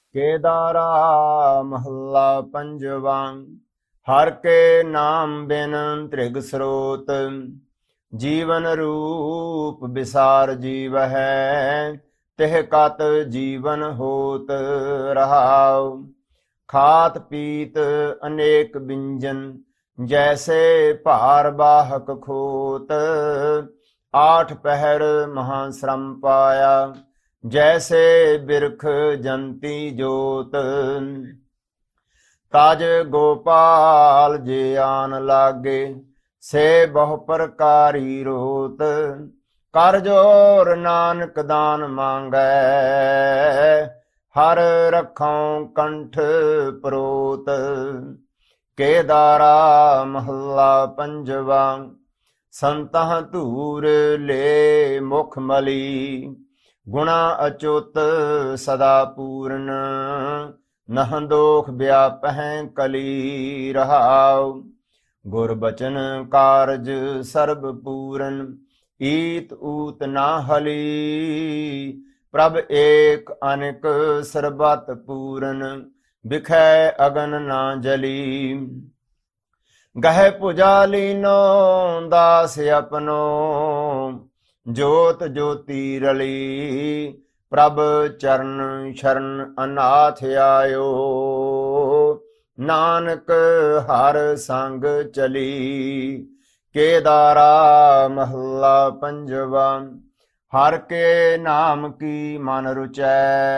केदारा महला पंजवा। हर के नाम बिन त्रिग स्रोत, जीवन रूप विसार जीव है। तिह कत जीवन होत रहाउ। खात पीत अनेक व्यंजन, जैसे भार बाहक खोत। आठ पहर महाश्रम पाया, जैसे बिरख जंती जोत। तज गोपाल जे आन लागे, से बहु प्रकारी रोत। कर जोर नानक दान मांगै, हर रखों कंठ परोत। केदारा महला पंजवा। संतह धूर ले मुख मली, गुणा अचुत सदा पूर्ण। नह दोख व्यापह कली रहाउ। गुर बचन कारज सर्ब पूरन, ईत ऊत ना हली। प्रभ एक अनेक सर्बत पूरन, बिखै अगन ना जली। गह पुजा लीनो दास अपनो, जोत ज्योति रली। प्रभ चरण शरण अनाथ आयो, नानक हर संग चली। केदारा महला पंजवा। हर के नाम की मन रुचै,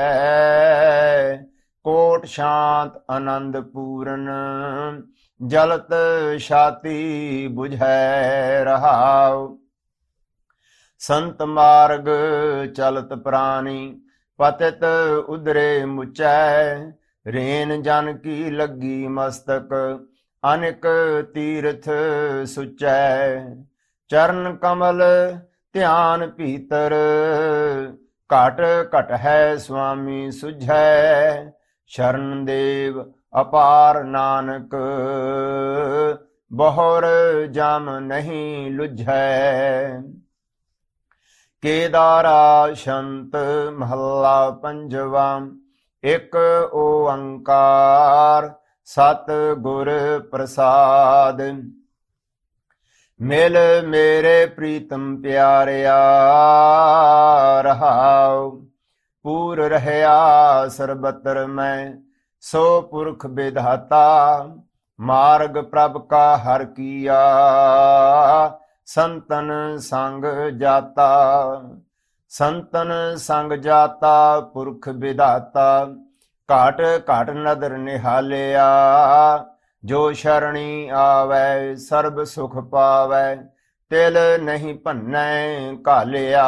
कोट शांत आनंद पूरन। जलत छाती बुझै रहाउ। संत मार्ग चलत प्राणी, पतित उदरे मुचै। रेन जन की लगी मस्तक, अनेक तीर्थ सुचै। चरण कमल ध्यान भीतर, घट घट है स्वामी सुझै। शरण देव अपार नानक, बहुर जम नहीं लुझै। केदारा शंत महला पंजवा। एक ओंकार सत गुर प्रसाद। मिल मेरे प्रीतम प्यारिया रहाउ। पूर रहया सर्बत्र में, सो पुरख विधाता। मार्ग प्रभ का हर किया, संतन संग जाता। संतन संग जाता पुरख विधाता, घाट घाट नदर निहालिया। जो शरणी आवै सर्ब सुख पावै, तिल नहीं भन्नै घालिया।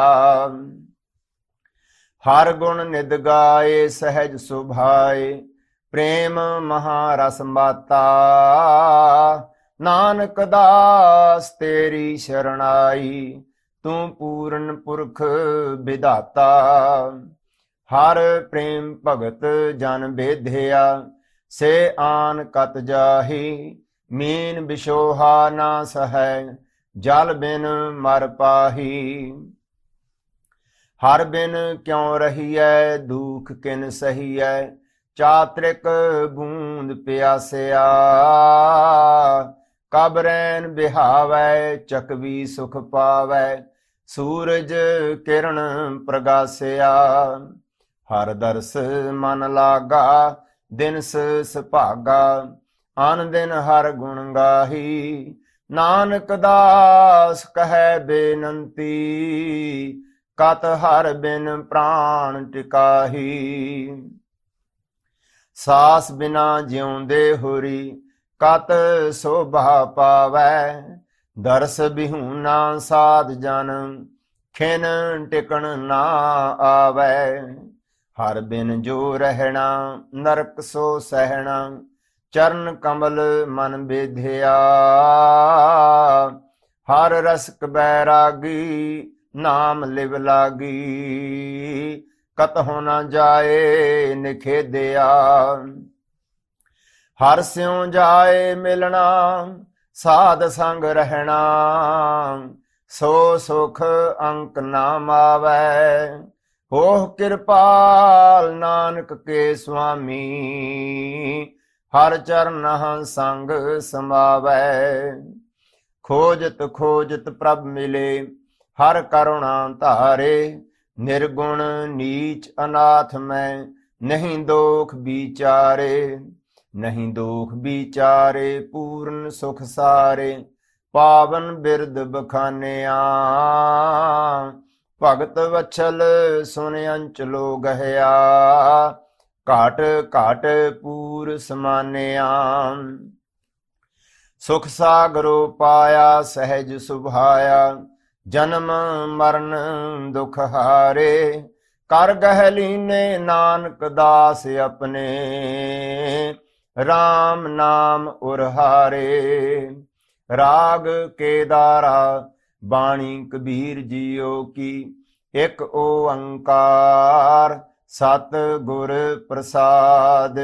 हर गुण निद गाए सहज सुभाए, प्रेम महारस माता। नानक दास तेरी शरणाई, तू पूਰਨ पुरख विधाता। हर प्रेम भगत जन बेधिया, से आन कत जाही। मीन बिशोहा ना सहै, जल बिन मर पाही। हर बिन क्यों रहिए दुख किन सहिए, चात्रिक बूंद प्यासिया। कब रैन बिहावै चकवी सुख पावै, सूरज किरण प्रगासिया। हर दर्श मन लागा दिनस सुभागा, आन दिन हर गुण गाही। नानक दास कहे बेनंती, कत हर बिन प्राण टिकाही। सास बिना जिਉਂਦੇ होरी, कत शोभा पावै। दरस बिहूना साध जन, खिन टिकण ना आवै। हर बिन जो रहना नरक सो सहना, चरण कमल मन बेधिया। हर रसक बैरागी, नाम लिव लागी। कतहु न जाए निखेदिया। हर स्यों जाए मिलना, साध संग रहना। सो सुख अंक ना मावै, ਹੋਹ ਕਿਰਪਾਲ ਨਾਨਕ ਕੇ ਸੁਆਮੀ, ਹਰ ਚਰਨ ਸੰਗ ਸਮਾਵੈ। ਖੋਜਤ ਖੋਜਤ ਪ੍ਰਭ ਮਿਲੇ, ਹਰ ਕਰੁਣਾ ਧਾਰੇ। ਨਿਰਗੁਣ ਨੀਚ ਅਨਾਥ ਮੈਂ, ਨਹੀਂ ਦੋਖ ਵਿਚਾਰੇ। ਨਹੀਂ ਦੋਖ ਵਿਚਾਰੇ, ਪੂਰਨ ਸੁਖ ਸਾਰੇ। ਪਾਵਨ ਬਿਰਦ ਬਖਾਨਿਆ, ਭਗਤ ਵਛਲ ਸੁਨ ਅੰਚਲੋ ਗਹਿਆ। ਘਾਟ ਘਾਟ ਪੂਰ ਸਮਾਨਿਆ, ਸੁਖ ਸਾਗਰੋ ਪਾਇਆ। ਸਹਿਜ ਸੁਭਾਇਆ, ਜਨਮ ਮਰਨ ਦੁਖ ਹਾਰੇ। ਕਰ ਗਹਿ ਲੀਨੇ ਨਾਨਕ ਦਾਸ ਆਪਣੇ, RAM ਨਾਮ ਉਰਹਾਰੇ। ਰਾਗ ਕੇਦਾਰਾ ਬਾਣੀ ਕਬੀਰ ਜੀਓ ਕੀ, ਇੱਕ ਓੰਕਾਰ ਸਤ ਗੁਰ ਪ੍ਰਸਾਦ।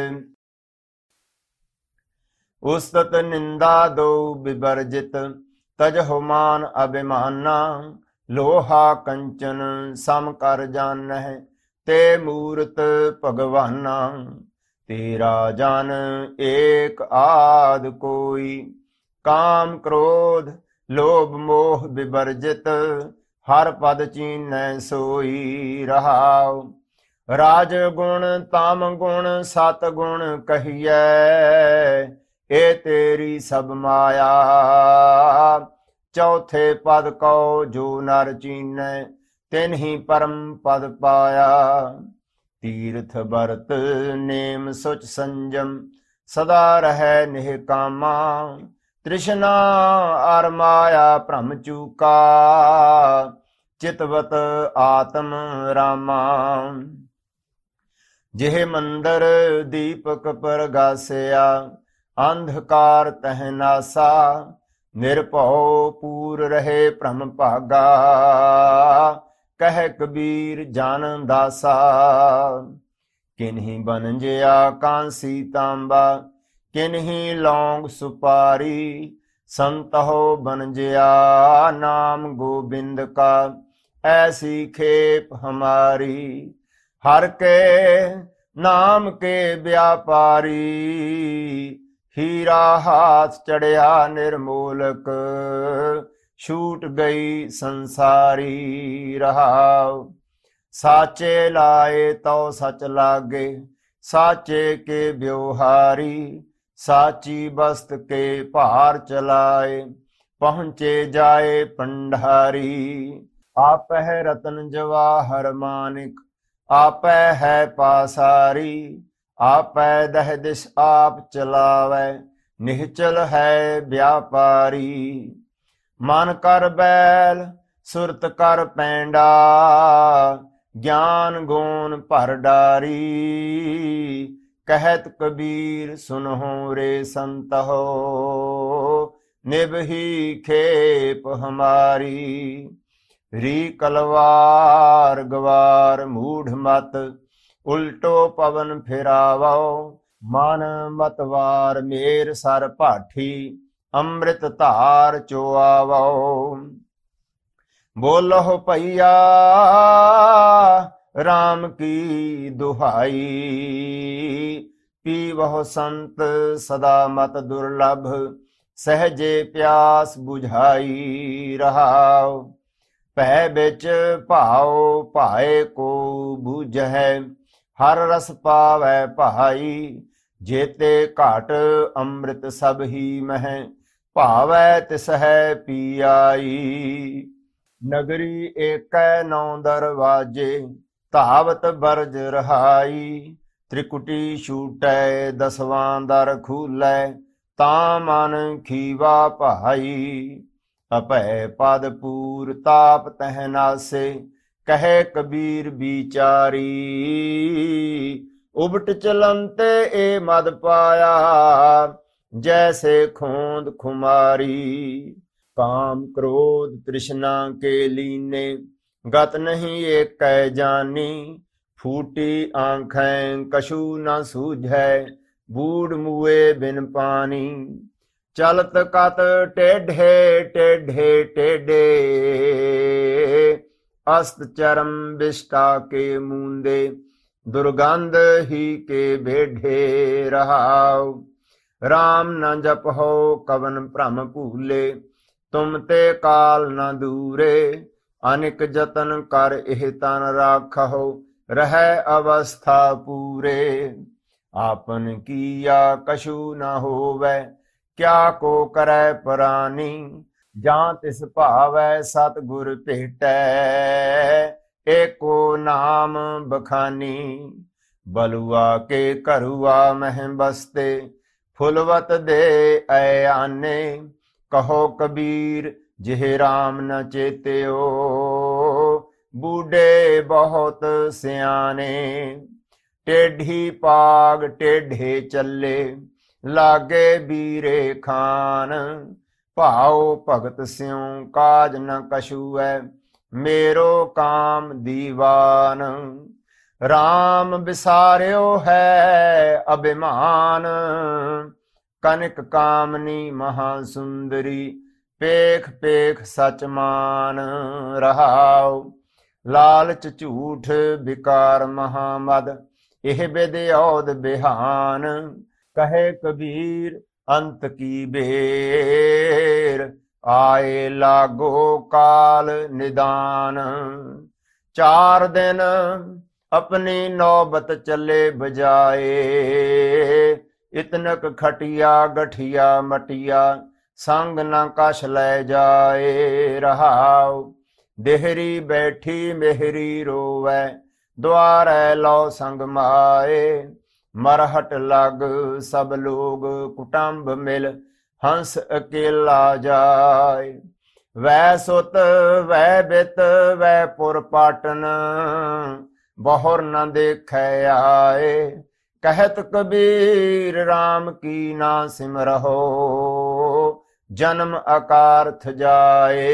ਉਸਤਤ ਨਿੰਦਾ ਦੋ ਬਿਵਰਜਿਤ, ਤਜਹੁ ਮਾਨ ਅਭਿਮਾਨਾ। ਲੋਹਾ ਕੰਚਨ ਸਮ ਕਰ ਜਾਨਹਿ, ਤੇ ਮੂਰਤ ਭਗਵਾਨਾ। ਤੇਰਾ ਜਨ ਏਕ ਆਦ ਕੋਈ, ਕਾਮ ਕ੍ਰੋਧ ਲੋਭ ਮੋਹ ਬਿਵਰਜਿਤ। ਹਰ ਪਦ ਚੀਨੈ ਸੋਈ ਰਹਾਉ, ਰਾਜ ਗੁਣ ਤਾਮ ਗੁਣ ਸਤ ਗੁਣ ਕਹੀਐ। ਇਹ ਤੇਰੀ ਸਭ ਮਾਇਆ, ਚੌਥੇ ਪਦ ਕਉ ਜੋ ਨਰ ਚੀਨੈ। ਤਿਨਹੀ ਪਰਮ ਪਦ ਪਾਇਆ, ਤੀਰਥ ਬਰਤ ਨੇਮ ਸੁਚ ਸੰਜਮ। ਸਦਾ ਰਹਿ ਨਿਹਕਾਮਾ, ਤ੍ਰਿਸ਼ਨਾ ਅਰ ਮਾਇਆ ਭ੍ਰਮ ਚੂਕਾ। ਚਿਤਵਤ ਆਤਮ ਰਾਮਾ, ਜਿਹ ਮੰਦਰ ਦੀਪਕ ਪ੍ਰਗਾਸਿਆ। ਅੰਧਕਾਰ ਤਹਿ ਨਾਸਾ, ਨਿਰਭਉ ਪੂਰ ਰਹੇ ਭ੍ਰਮ ਭਾਗਾ। ਕਹਿ ਕਬੀਰ ਜਨ ਦਾਸਾ, ਕਿਨਹੀ ਬਨੰਜਿਆ ਕਾਂਸੀ ਤਾਂਬਾ। ਕਿਨਹੀ ਲੌਂਗ ਸੁਪਾਰੀ, ਸੰਤਹੁ ਬਨੰਜਿਆ ਨਾਮ ਗੋਬਿੰਦ ਕਾ। ਐਸੀ ਖੇਪ ਹਮਾਰੀ, ਹਰ ਕੇ ਨਾਮ ਕੇ ਵਿਆਪਾਰੀ। ਹੀਰਾ ਹਾਥ ਚੜਿਆ ਨਿਰਮੋਲਕ, ਛੂਟ ਗਈ ਸੰਸਾਰੀ ਰਹਾਉ। ਸਾਚੇ ਲਾਏ ਤਉ ਸਚ ਲਾਗੇ, ਸਾਚੇ ਕੇ ਬਿਵਹਾਰੀ। ਸਾਚੀ ਬਸਤ ਕੇ ਭਾਰ ਚਲਾਏ, ਪਹੁੰਚੇ ਜਾਏ ਪੰਡਾਰੀ। ਆਪਹਿ ਰਤਨ ਜਵਾਹਰ ਮਾਨਿਕ, ਆਪੈ ਹੈ ਪਾਸਾਰੀ। ਆਪੈ ਦਹਿ ਦਿਸ ਆਪ ਚਲਾਵੈ, ਨਿਹਚਲ ਹੈ ਵਿਆਪਾਰੀ। ਮਨ ਕਰ ਬੈਲ ਸੁਰਤ ਕਰ ਪੈਂਡਾ, ਗਿਆਨ ਗੋਨ ਭਰ ਡਾਰੀ। ਕਹਿਤ ਕਬੀਰ ਸੁਨਹੁ ਰੇ ਸੰਤਹੁ, ਨਿਭਹੀ ਖੇਪ ਹਮਾਰੀ। ਰੀ ਕਲਵਾਰ ਗਵਾਰ ਮੂਢ ਮਤ, ਉਲਟੋ ਪਵਨ ਫਿਰਾਵੋ। ਮਨ ਮਤਵਾਰ ਮੇਰ ਸਰ ਭਾਠੀ, ਅੰਮ੍ਰਿਤ ਧਾਰ ਚੁਆਵੋ। ਬੋਲਹੁ ਭਈਆ RAM ਕੀ ਦੁਹਾਈ, ਪੀਵਹੁ ਸੰਤ ਸਦਾ ਮਤ ਦੁਰਲਭ। ਸਹਜੇ ਪਿਆਸ ਬੁਝਾਈ ਰਹਾਉ। ਭੈ ਵਿੱਚ ਭਾਉ ਭਾਏ ਕੋ ਬੂਝੈ, ਹਰ ਰਸ ਪਾਵੈ ਭਾਈ। ਜੇਤੇ ਘਟ ਅੰਮ੍ਰਿਤ ਸਭ ਹੀ ਮਹਿ, ਭਾਵੈ ਤਿਸਹਿ ਪੀ ਆਈ। ਨਗਰੀ ਏਕੈ ਨੌ ਦਰਵਾਜੇ, ਧਾਵਤ ਬਰਜ ਰਹਾਈ। ਤ੍ਰਿਕੁਟੀ ਛੂਟੈ ਦਸਵਾਂ ਦਰ ਖੂਲੈ, ਤਾਂ ਮਨ ਖੀਵਾ ਭਾਈ। ਅਭੈ ਪਦ ਪੂਰ ਤਾਪ ਤਹਿ ਨਾਸੇ, ਕਹੈ ਕਬੀਰ ਵਿਚਾਰੀ। ਉਬਟ ਚਲੰਤੇ ਏ ਮਦ ਪਾਇਆ, ਜੈਸੇ ਖੋਂਦ ਖੁਮਾਰੀ। काम क्रोध तृष्णा के लीने, गत नहीं एकै जानी। फूटी आँखें कछु न सूझै, बूढ़ मुए बिन पानी। चलत कत टेढ़े टेढ़े टेढ़े, अस्त चरम विष्टा के मूंदे, दुर्गंध ही के भेढ़े रहाओ। राम न जपहो कवन भ्रम भूले, तुम ते काल न दूरे। अनिक जतन कर एह तन राखहो, रह अवस्था पूरे। आपन किया कछु न होवै, क्या को करै परानी। जां तिस भावै सतगुर भेटै, एको नाम बखानी। बलुआ के करुआ मह बसते, फुलवत दे आने। कहो कबीर जिह राम न चेत्यो, बूढ़े बहुत सियाने। टेढ़ी पाग टेढ़े चले, लागे बीरे खान। भाओ भगत स्यों काज न कछु है, मेरो काम दीवान। राम बिसार्यो है अभिमान, कनक कामनी महासुंदरी। पेख पेख सच मान रहाओ, लालच झूठ विकार महामद। एह विद्योद बिहान, कहे कबीर अंत की बेर। आए लागो काल निदान। 4 दिन अपनी नौबत चले बजाए, इतनक खटिया गठिया मटिया। संग न कछ ले जाए रहाओ, देहरी बैठी मेहरी रोवै। द्वारै लो संग माए, मरहट लग सब लोग कुटुंब मिल। हंस अकेला जाय, वै सुत वै बित वै पुर पाटन। बहुर न देखे आए, कहत कबीर राम की ना सिमरहो। जन्म अकारथ जाए,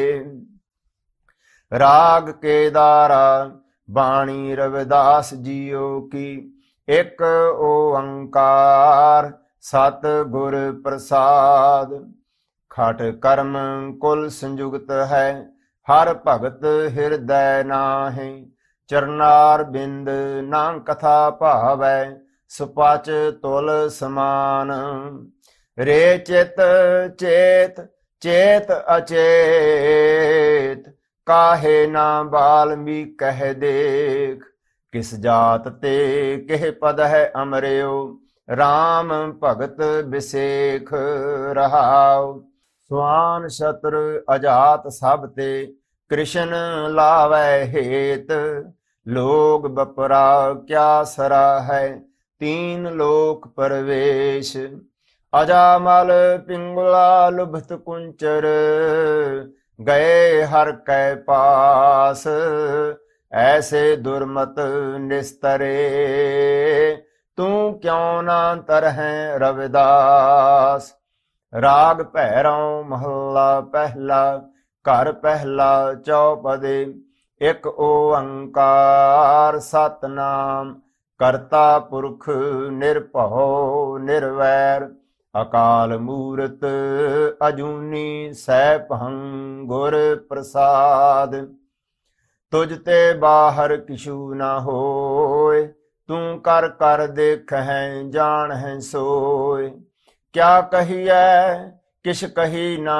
राग केदारा बाणी रविदास जियो की। एक ओंकार सत गुर प्रसाद, खट कर्म कुल संयुक्त है। हर भगत हृदय नाहि, चरनार बिंद ना कथा भावै। सुपच तुल समान, रे चित चेत चेत अचेत। काहे ना बाल्मी कह देख, किस जात ते किह पद है अमर्यो। राम भगत बिसेख रहाओ, स्वान शत्रु अजात सब ते। कृष्ण लावै हेत, लोग बपरा क्या सरा है। 3 लोक परवेश, अजामल पिंगला लुभत कुंचर। गए हर कै पास, ऐसे दुर्मत निस्तरे। तू क्यों ना तरहैं रविदास। राग भैरव महला पहला, घर पहला चौपदे। एक ओंकार सतनाम, करता पुरख निरभौ निर्वैर। अकाल मूरत अजूनी सैभं गुर प्रसाद। तुझ ते बाहर किछु न होय, तू कर कर देखैं जानैं सोय। क्या कहिए किछ कही न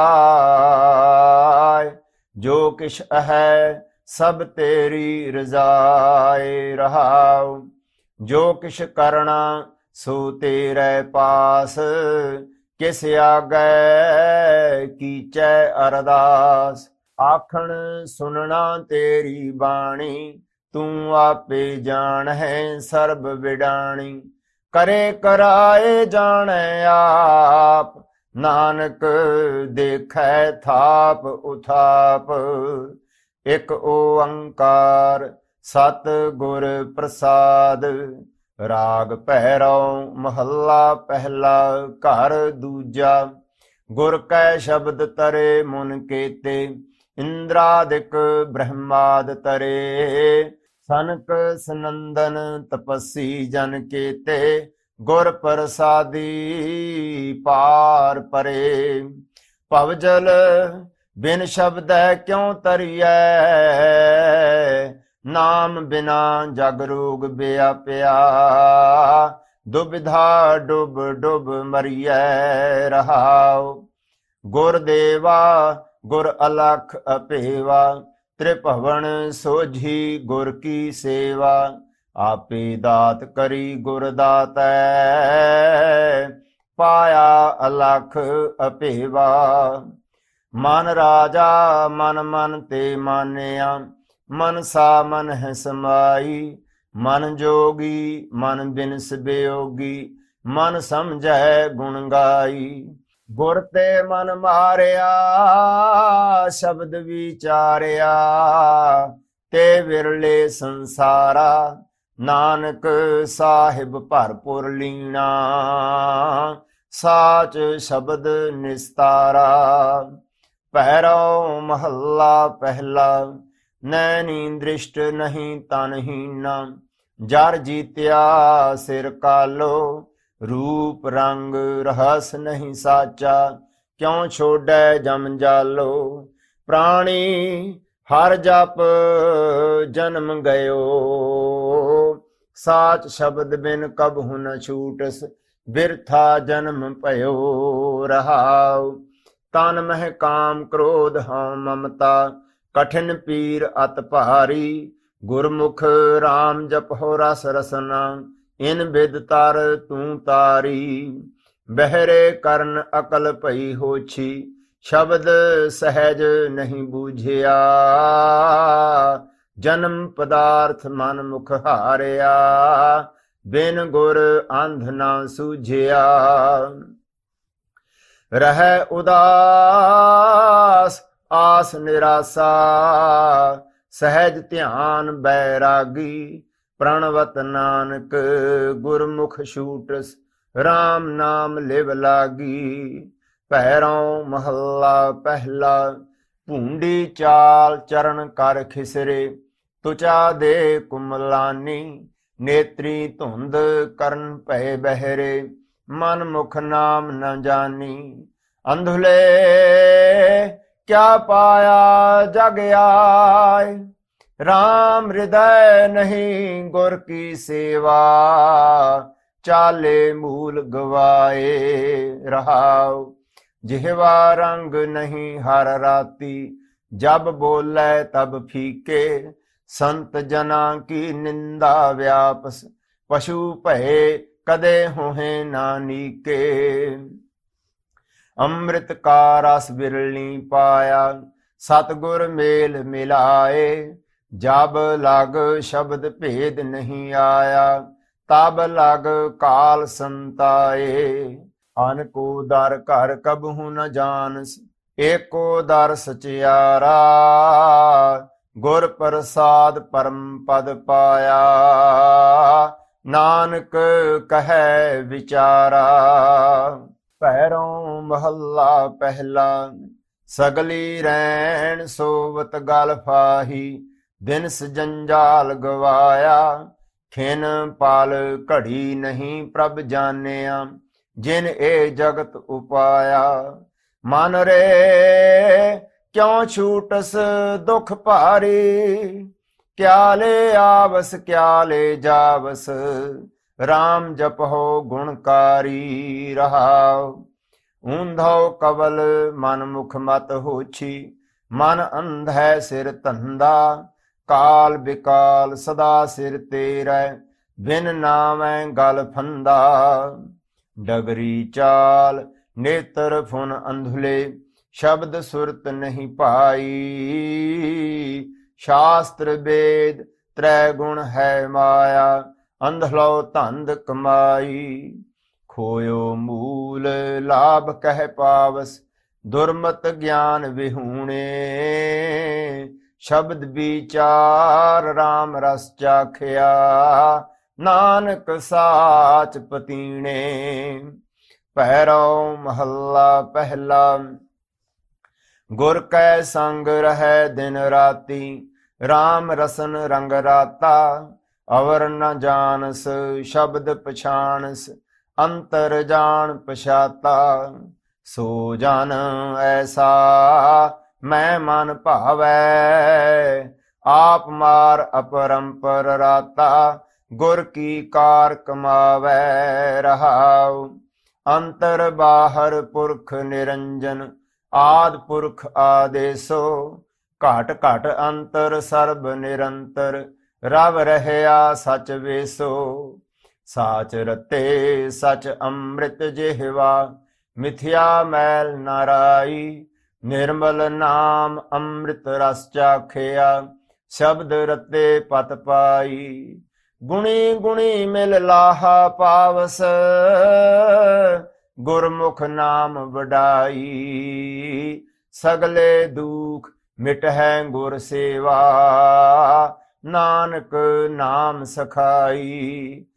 जाय, जो किछ है सब तेरी रजाए रहाओ। जो किछ करना सो तेरे पास, किस आगे कीचै अरदास। आखण सुनना तेरी बाणी, तू आपे जान है सर्ब विडाणी। करे कराए जाने आप, नानक देखै थाप उथाप। एक ओंकार सत गुर प्रसाद। राग भैरव महला पहला, घर दूजा। गुर कै शब्द तरे मुन केते, इंद्रादिक ब्रह्माद तरे। सनक सनंदन तपस्वी जन केते, गुर प्रसादी पार परे। भवजल ਬਿਨ ਸ਼ਬਦੈ ਕਿਉ ਤਰੀਐ, ਨਾਮ ਬਿਨਾ ਜਗ ਰੋਗ ਬਿਆਪਿਆ, ਦੁਬਿਧਾ ਡੁਬ ਡੁਬ ਮਰੀਐ ਰਹਾਉ। ਗੁਰ ਦੇਵਾ ਗੁਰ ਅਲਖ ਅਪੇਵਾ, ਤ੍ਰਿਭਵਨ ਸੋਝੀ ਗੁਰ ਕੀ ਸੇਵਾ, ਆਪੇ ਦਾਤ ਕਰੀ ਗੁਰ ਦਾਤੈ, ਪਾਇਆ ਅਲਖ ਅਪੇਵਾ। ਮਨ ਰਾਜਾ ਮਨ ਮਨ ਤੇ ਮਾਨਿਆ, ਮਨ ਸਾ ਮਨ ਹੈ ਸਮਾਈ, ਮਨ ਜੋਗੀ ਮਨ ਬਿਨਸ ਬਿਯੋਗੀ, ਮਨ ਸਮਝੈ ਗੁਣ ਗਾਈ। ਗੁਰ ਤੇ ਮਨ ਮਾਰਿਆ ਸ਼ਬਦ ਵਿਚਾਰਿਆ, ਤੇ ਵਿਰਲੇ ਸੰਸਾਰਾ, ਨਾਨਕ ਸਾਹਿਬ ਭਰਪੁਰ ਲੀਣਾ, ਸਾਚ ਸ਼ਬਦ ਨਿਸਤਾਰਾ। ਪਹਿਰੋ ਮਹੱਲਾ ਪਹਿਲਾ, ਨੈਣੀ ਦ੍ਰਿਸ਼ਟ ਨਹੀਂ ਤਨਹੀਨਾ, ਜਰ ਜੀਤਿਆ ਸਿਰ ਕਾਲੋ, ਰੂਪ ਰੰਗ ਰਹਸ ਨਹੀਂ ਸਾਚਾ, ਕਿਉ ਛੋੜੈ ਜਮ ਜਾਲੋ। ਪ੍ਰਾਣੀ ਹਰ ਜਪ ਜਨਮ ਗਇਓ, ਸਾਚ ਸ਼ਬਦ ਬਿਨ ਕਬਹੁ ਨ ਛੂਟਸ, ਬਿਰਥਾ ਜਨਮ ਭਇਓ ਰਹਾਉ। ਤਨ ਮਹਿ ਕਾਮ ਕ੍ਰੋਧ ਹਉ ਮਮਤਾ, ਕਠਿਨ ਪੀਰ ਅਤ ਭਾਰੀ, ਗੁਰਮੁਖ ਰਾਮ ਜਪਹੁ ਰਸ ਰਸਨਾ, ਇਨ ਬਿਦ ਤਰ ਤੂੰ ਤਾਰੀ। ਬਹਿਰੇ ਕਰਨ ਅਕਲ ਭਈ ਹੋਛੀ, ਸ਼ਬਦ ਸਹਿਜ ਨਹੀਂ ਬੂਝਿਆ, ਜਨਮ ਪਦਾਰਥ ਮਨ ਮੁਖ ਹਾਰਿਆ, ਬਿਨ ਗੁਰ ਅੰਧ ਨਾ ਸੂਝਿਆ। ਰਹਿ ਉਦਾਸ ਆਸ ਨਿਰਾਸਾ, ਸਹਿਜ ਧਿਆਨ ਬੈਰਾਗੀ, ਪ੍ਰਣਵਤ ਨਾਨਕ ਗੁਰਮੁਖ ਛੂਟਸ, ਰਾਮ ਨਾਮ ਲਿਵ ਲਾਗੀ। ਪਹਿਰੋਂ ਮਹੱਲਾ ਪਹਿਲਾ, ਭੂੰਡੀ ਚਾਲ ਚਰਨ ਕਰ ਖਿਸਰੇ, ਤੁਚਾ ਦੇ ਕੁਮਲਾਨੀ, ਨੇਤਰੀ ਧੁੰਦ ਕਰਨ ਭਏ ਬਹਿਰੇ, ਮਨ ਮੁਖ ਨਾਮ ਨ ਜਾਨੀ। ਅੰਧੁਲੇ ਕਿਆ ਪਾਇਆ ਜਗ ਆਏ, ਰਾਮ ਹਿਰਦੈ ਨਹੀਂ ਗੁਰ ਕੀ ਸੇਵਾ, ਚਾਲੇ ਮੂਲ ਗਵਾਏ ਰਹਾਉ। ਜਿਹਵਾ ਰੰਗ ਨਹੀਂ ਹਰ ਰਾਤੀ, ਜਬ ਬੋਲੇ ਤਬ ਫੀਕੇ, ਸੰਤ ਜਨਾ ਕੀ ਨਿੰਦਾ ਵਿਆਪਸ, ਪਸ਼ੂ ਭਏ ਕਦੇ ਹੋਏ ਨਾ ਨੀਕੇ। ਅੰਮ੍ਰਿਤ ਕਾ ਰਸ ਬਿਰਲੀ ਪਾਇਆ, ਸਤਿਗੁਰ ਮੇਲ ਮਿਲਾਏ, ਜਬ ਲਗ ਸ਼ਬਦ ਭੇਦ ਨਹੀਂ ਆਇਆ, ਤਬ ਲਗ ਕਾਲ ਸੰਤਾਏ। ਅਨਕੋ ਦਰ ਘਰ ਕਬਹੂ ਨ ਜਾਨਸ, ਏਕੋ ਦਰ ਸਚਿਆਰਾ, ਗੁਰ ਪ੍ਰਸਾਦ ਪਰਮ ਪਦ ਪਾਇਆ, ਨਾਨਕ ਕਹੈ ਵਿਚਾਰਾ। ਪਹਿਰੋਂ ਮਹੱਲਾ ਪਹਿਲਾ, ਸਗਲੀ ਰੈਣ ਸੋਵਤ ਗਲ ਫਾਹੀ, ਦਿਨਸ ਜੰਜਾਲ ਗਵਾਇਆ, ਖਿਨ ਪਲ ਘੜੀ ਨਹੀਂ ਪ੍ਰਭ ਜਾਣਿਆ, ਜਿਨ ਇਹ ਜਗਤ ਉਪਾਇਆ। ਮਨ ਰੇ ਕਿਉ ਛੂਟਸ ਦੁਖ ਭਾਰੀ, ਕਿਆ ਲੈ ਆਵਸ ਕਿਆ ਲੈ ਜਾਵਸ, ਰਾਮ ਜਪਹੁ ਗੁਣਕਾਰੀ ਰਹਾਉ। ਊਂਧਉ ਕਵਲ ਮਨ ਮੁਖ ਮਤ ਹੋਛੀ, ਮਨ ਅੰਧੈ ਸਿਰ ਧੰਦਾ, ਕਾਲ ਬਿਕਾਲ ਸਦਾ ਸਿਰ ਤੇਰੈ, ਬਿਨ ਨਾਮੈ ਗਲ ਫੰਦਾ। ਡਗਰੀ ਚਾਲ ਨੇਤਰ ਫੁਨ ਅੰਧੁਲੇ, ਸ਼ਬਦ ਸੁਰਤ ਨਹੀਂ ਪਾਈ, ਸ਼ਾਸਤਰ ਵੇਦ ਤ੍ਰੈ ਗੁਣ ਹੈ ਮਾਇਆ, ਅੰਧਲੋ ਧੰਦ ਕਮਾਈ। ਖੋਇਓ ਮੂਲ ਲਾਭ ਕਹਿ ਪਾਵਸ, ਦੁਰਮਤ ਗਿਆਨ ਵਿਹੂਣੇ, ਸ਼ਬਦ ਵਿਚਾਰ ਰਾਮ ਰਸ ਚਾਖਿਆ, ਨਾਨਕ ਸਾਚ ਪਤੀਣੇ। ਪਹਿਰੋਂ ਮਹੱਲਾ ਪਹਿਲਾ, ਗੁਰ ਕੈ ਸੰਗ ਰਹਿ ਦਿਨ ਰਾਤੀ, ਰਾਮ ਰਸਨ ਰੰਗ ਰਾਤਾ, ਅਵਰ ਨ ਜਾਣਸ ਸ਼ਬਦ ਪਛਾਣਸ, ਅੰਤਰ ਜਾਣ ਪਛਾਤਾ। ਸੋ ਜਨ ਐਸਾ ਮੈਂ ਮਨ ਭਾਵੈ। ਆਪ ਮਾਰ ਅਪਰੰਪਰ ਰਾਤਾ, ਗੁਰ ਕੀ ਕਾਰ ਕਮਾਵੈ ਰਹਾਉ। ਅੰਤਰ ਬਾਹਰ ਪੁਰਖ ਨਿਰੰਜਨ, ਆਦਿ ਪੁਰਖ ਆਦੇਸੋ। ਘਟ ਘਟ ਅੰਤਰ ਸਰਬ ਨਿਰੰਤਰ, ਰਵ ਰਹਿਆ ਸਚ ਵੇਸੋ। ਸਾਚ ਰਤੇ ਸਚ ਅੰਮ੍ਰਿਤ ਜਿਹਵਾ, ਮਿਥਿਆ ਮੈਲ ਨਾਰਾਈ। ਨਿਰਮਲ ਨਾਮ ਅੰਮ੍ਰਿਤ ਰਸ ਚਾਖਿਆ, ਸ਼ਬਦ ਰਤੇ ਪਤ ਪਾਈ। ਗੁਣੀ ਗੁਣੀ ਮਿਲ ਲਾਹਾ ਪਾਵਸ, ਗੁਰਮੁਖ ਨਾਮ ਵਡਾਈ। ਸਗਲੇ ਦੁਖ ਮਿਟਹਿ ਗੁਰ ਸੇਵਾ, ਨਾਨਕ ਨਾਮ ਸਖਾਈ।